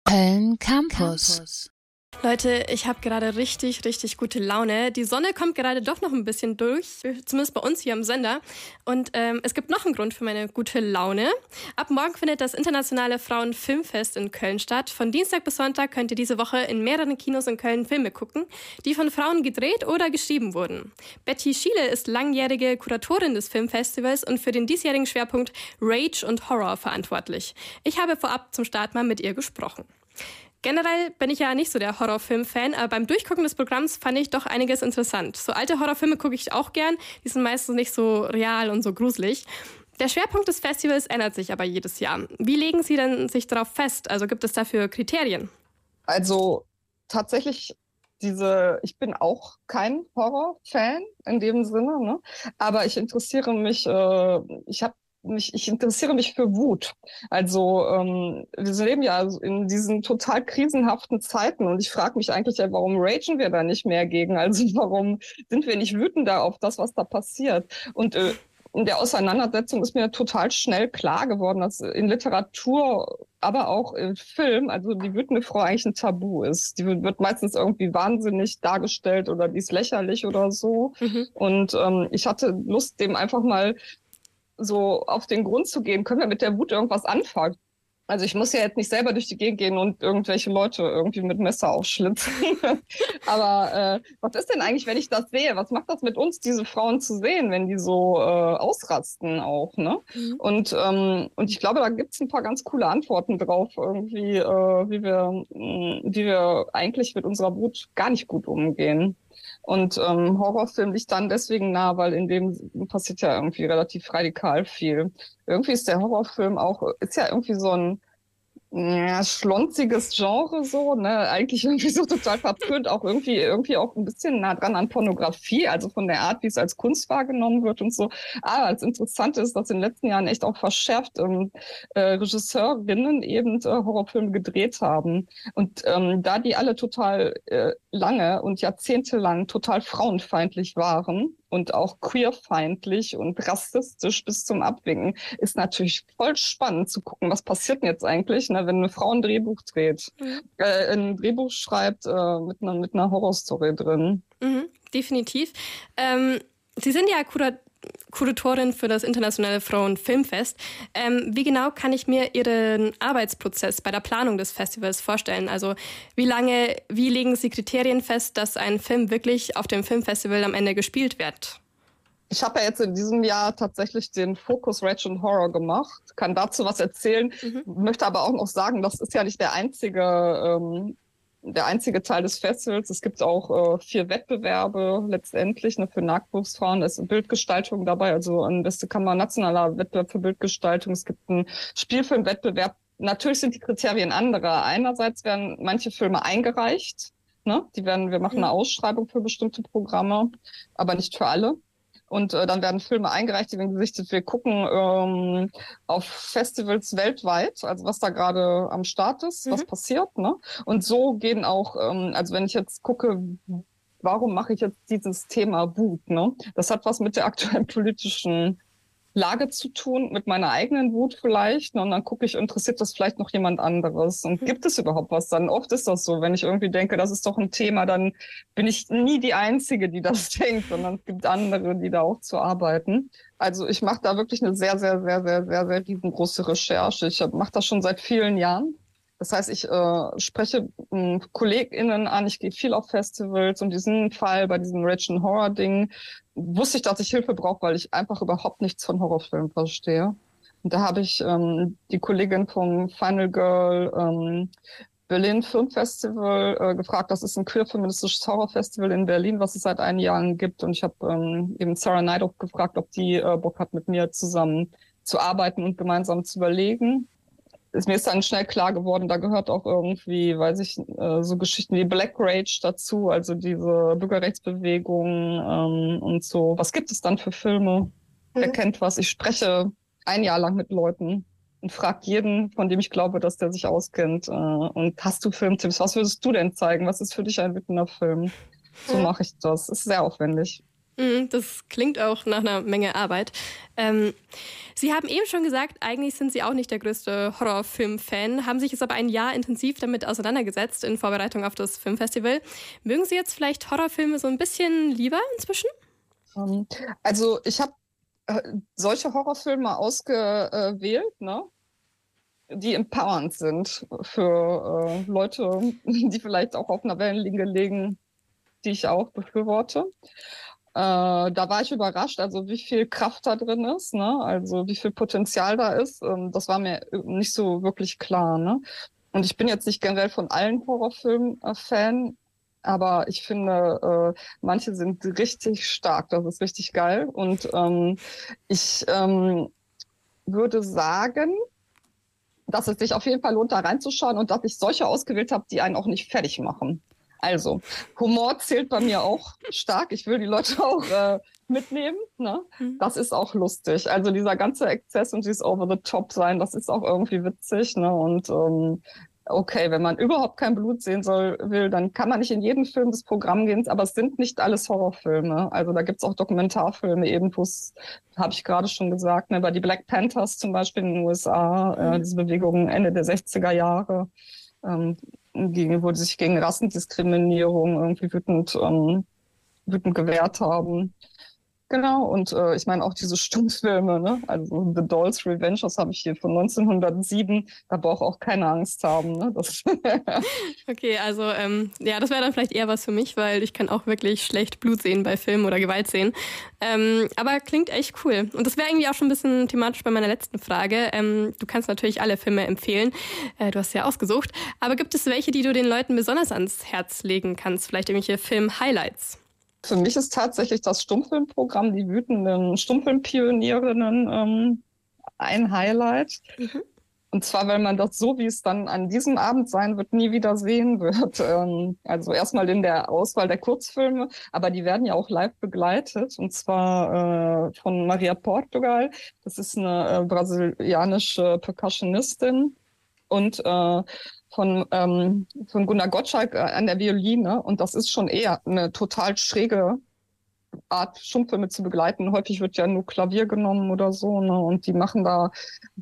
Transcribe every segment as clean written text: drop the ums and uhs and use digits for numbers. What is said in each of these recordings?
Köln Campus. Leute, ich habe gerade richtig gute Laune. Die Sonne kommt gerade doch noch ein bisschen durch, zumindest bei uns hier am Sender. Und es gibt noch einen Grund für meine gute Laune. Ab morgen findet das Internationale Frauenfilmfest in Köln statt. Von Dienstag bis Sonntag könnt ihr diese Woche in mehreren Kinos in Köln Filme gucken, die von Frauen gedreht oder geschrieben wurden. Betty Schiele ist langjährige Kuratorin des Filmfestivals und für den diesjährigen Schwerpunkt Rage und Horror verantwortlich. Ich habe vorab zum Start mal mit ihr gesprochen. Generell bin ich ja nicht so der Horrorfilm-Fan, aber beim Durchgucken des Programms fand ich doch einiges interessant. So alte Horrorfilme gucke ich auch gern, die sind meistens nicht so real und so gruselig. Der Schwerpunkt des Festivals ändert sich aber jedes Jahr. Wie legen Sie denn sich darauf fest? Also gibt es dafür Kriterien? Also tatsächlich ich bin auch kein Horror-Fan in dem Sinne, ne? Aber ich interessiere mich, ich interessiere mich für Wut. Also wir leben ja in diesen total krisenhaften Zeiten und ich frage mich eigentlich ja, warum ragen wir da nicht mehr gegen? Also warum sind wir nicht wütender auf das, was da passiert? Und in der Auseinandersetzung ist mir total schnell klar geworden, dass in Literatur, aber auch im Film, also die wütende Frau eigentlich ein Tabu ist. Die wird meistens irgendwie wahnsinnig dargestellt oder die ist lächerlich oder so. Und ich hatte Lust, dem einfach mal so auf den Grund zu gehen, können wir mit der Wut irgendwas anfangen? Also ich muss ja jetzt nicht selber durch die Gegend gehen und irgendwelche Leute irgendwie mit Messer aufschlitzen. Aber was ist denn eigentlich, wenn ich das sehe? Was macht das mit uns, diese Frauen zu sehen, wenn die so ausrasten auch, ne? Und ich glaube, da gibt's ein paar ganz coole Antworten drauf, irgendwie, wie wir eigentlich mit unserer Wut gar nicht gut umgehen. Und Horrorfilm liegt dann deswegen nah, weil in dem passiert ja irgendwie relativ radikal viel. Irgendwie ist der Horrorfilm ist ja irgendwie so ein schlonziges Genre so, ne, eigentlich irgendwie so total verpönt, auch irgendwie auch ein bisschen nah dran an Pornografie, also von der Art, wie es als Kunst wahrgenommen wird und so. Aber das Interessante ist, dass in den letzten Jahren echt auch verschärft Regisseurinnen eben Horrorfilme gedreht haben. Und da die alle total lange und jahrzehntelang total frauenfeindlich waren und auch queerfeindlich und rassistisch bis zum Abwinken, ist natürlich voll spannend zu gucken, was passiert denn jetzt eigentlich, ne, wenn eine Frau ein Drehbuch dreht, ein Drehbuch schreibt mit einer Horrorstory drin. Definitiv. Sie sind ja Kuratorin für das Internationale Frauenfilmfest. Wie genau kann ich mir Ihren Arbeitsprozess bei der Planung des Festivals vorstellen? Also wie legen Sie Kriterien fest, dass ein Film wirklich auf dem Filmfestival am Ende gespielt wird? Ich habe ja jetzt in diesem Jahr tatsächlich den Fokus Rage und Horror gemacht, kann dazu was erzählen, möchte aber auch noch sagen, das ist ja nicht der einzige Teil des Festivals. Es gibt auch 4 Wettbewerbe letztendlich, ne, für Nachwuchsfrauen. Es ist Bildgestaltung dabei, also ein beste Kammer nationaler Wettbewerb für Bildgestaltung. Es gibt einen Spielfilmwettbewerb. Natürlich sind die Kriterien andere. Einerseits werden manche Filme eingereicht, ne? Wir machen eine Ausschreibung für bestimmte Programme, aber nicht für alle. Und dann werden Filme eingereicht, die werden gesichtet. Wir gucken auf Festivals weltweit, also was da gerade am Start ist, was passiert, ne? Und so gehen auch, also wenn ich jetzt gucke, warum mache ich jetzt dieses Thema Wut, ne? Das hat was mit der aktuellen politischen Lage zu tun, mit meiner eigenen Wut vielleicht. Ne? Und dann gucke ich, interessiert das vielleicht noch jemand anderes? Und gibt es überhaupt was dann? Oft ist das so, wenn ich irgendwie denke, das ist doch ein Thema, dann bin ich nie die Einzige, die das denkt, sondern es gibt andere, die da auch zu arbeiten. Also ich mache da wirklich eine sehr, sehr, sehr, sehr, sehr, sehr riesengroße Recherche. Ich mache das schon seit vielen Jahren. Das heißt, ich spreche KollegInnen an, ich gehe viel auf Festivals und diesen Fall bei diesem Rage and Horror Ding wusste ich, dass ich Hilfe brauche, weil ich einfach überhaupt nichts von Horrorfilmen verstehe. Und da habe ich die Kollegin vom Final Girl Berlin Film Festival gefragt. Das ist ein queer-feministisches Horrorfestival in Berlin, was es seit einigen Jahren gibt. Und ich habe eben Sarah Neidoff gefragt, ob die Bock hat, mit mir zusammen zu arbeiten und gemeinsam zu überlegen. Mir ist dann schnell klar geworden, da gehört auch irgendwie, weiß ich, so Geschichten wie Black Rage dazu, also diese Bürgerrechtsbewegung und so. Was gibt es dann für Filme? Wer kennt was? Ich spreche ein Jahr lang mit Leuten und frage jeden, von dem ich glaube, dass der sich auskennt. Und hast du Filmtipps? Was würdest du denn zeigen? Was ist für dich ein wütender Film? So mache ich das. Ist sehr aufwendig. Das klingt auch nach einer Menge Arbeit. Sie haben eben schon gesagt, eigentlich sind Sie auch nicht der größte Horrorfilm-Fan, haben sich jetzt aber ein Jahr intensiv damit auseinandergesetzt in Vorbereitung auf das Filmfestival. Mögen Sie jetzt vielleicht Horrorfilme so ein bisschen lieber inzwischen? Also ich habe solche Horrorfilme ausgewählt, ne? Die empowernd sind für Leute, die vielleicht auch auf einer Wellenlinie liegen, die ich auch befürworte. Da war ich überrascht, also wie viel Kraft da drin ist, ne? Also wie viel Potenzial da ist. Das war mir nicht so wirklich klar, ne? Und ich bin jetzt nicht generell von allen Horrorfilmen Fan, aber ich finde, manche sind richtig stark. Das ist richtig geil. Und ich würde sagen, dass es sich auf jeden Fall lohnt, da reinzuschauen und dass ich solche ausgewählt habe, die einen auch nicht fertig machen. Also, Humor zählt bei mir auch stark. Ich will die Leute auch mitnehmen. Ne? Das ist auch lustig. Also dieser ganze Exzess und dieses Over-the-Top-Sein, das ist auch irgendwie witzig. Ne? Und okay, wenn man überhaupt kein Blut sehen will, dann kann man nicht in jeden Film des Programms gehen, aber es sind nicht alles Horrorfilme. Also da gibt's auch Dokumentarfilme eben, habe ich gerade schon gesagt, ne, bei die Black Panthers zum Beispiel in den USA, diese Bewegung Ende der 60er Jahre, wo die sich gegen Rassendiskriminierung irgendwie wütend gewehrt haben. Genau, und ich meine auch diese Stummfilme, ne? Also The Doll's Revenge, das habe ich hier von 1907, da braucht auch keine Angst haben. Ne? Okay, also ja, das wäre dann vielleicht eher was für mich, weil ich kann auch wirklich schlecht Blut sehen bei Filmen oder Gewalt sehen. Aber klingt echt cool. Und das wäre irgendwie auch schon ein bisschen thematisch bei meiner letzten Frage. Du kannst natürlich alle Filme empfehlen, du hast ja ausgesucht, aber gibt es welche, die du den Leuten besonders ans Herz legen kannst? Vielleicht irgendwelche Film-Highlights? Für mich ist tatsächlich das Stummfilmprogramm, die wütenden Stummfilmpionierinnen, ein Highlight. Und zwar, weil man das so, wie es dann an diesem Abend sein wird, nie wieder sehen wird. Also erstmal in der Auswahl der Kurzfilme, aber die werden ja auch live begleitet. Und zwar von Maria Portugal. Das ist eine brasilianische Percussionistin. Und von Gunnar Gottschalk an der Violine. Und das ist schon eher eine total schräge Art, Stummfilme zu begleiten. Häufig wird ja nur Klavier genommen oder so, ne? Und die machen da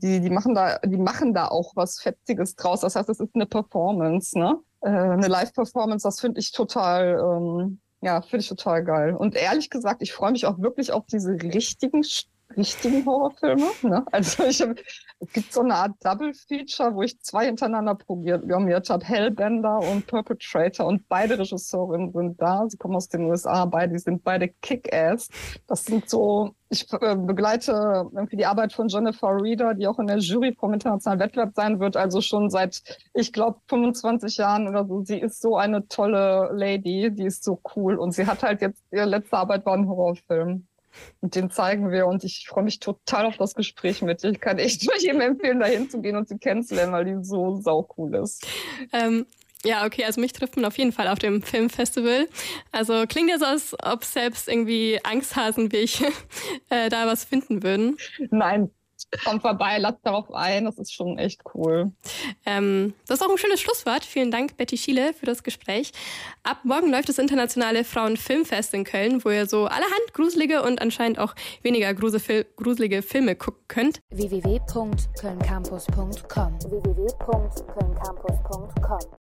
auch was Fetziges draus. Das heißt, es ist eine Performance, ne? Eine Live-Performance, das finde ich total geil. Und ehrlich gesagt, ich freue mich auch wirklich auf diese richtigen Horrorfilme. Ne? Also es gibt so eine Art Double-Feature, wo ich 2 hintereinander programmiert habe, Hellbender und Perpetrator, und beide Regisseurinnen sind da. Sie kommen aus den USA, die sind beide Kick-Ass. Das sind so, ich begleite irgendwie die Arbeit von Jennifer Reeder, die auch in der Jury vom internationalen Wettbewerb sein wird, also schon seit, ich glaube, 25 Jahren oder so. Sie ist so eine tolle Lady, die ist so cool, und sie hat halt jetzt, ihre letzte Arbeit war ein Horrorfilm. Und den zeigen wir, und ich freue mich total auf das Gespräch mit ihr. Ich kann echt jedem empfehlen, da hinzugehen und sie kennenzulernen, weil die so saucool ist. Ja, okay, also mich trifft man auf jeden Fall auf dem Filmfestival. Also klingt ja so, als ob selbst irgendwie Angsthasen wie ich da was finden würden. Nein, komm vorbei, lass darauf ein, das ist schon echt cool. Das ist auch ein schönes Schlusswort. Vielen Dank, Betty Schiele, für das Gespräch. Ab morgen läuft das internationale Frauenfilmfest in Köln, wo ihr so allerhand gruselige und anscheinend auch weniger gruselige Filme gucken könnt. www.kölncampus.com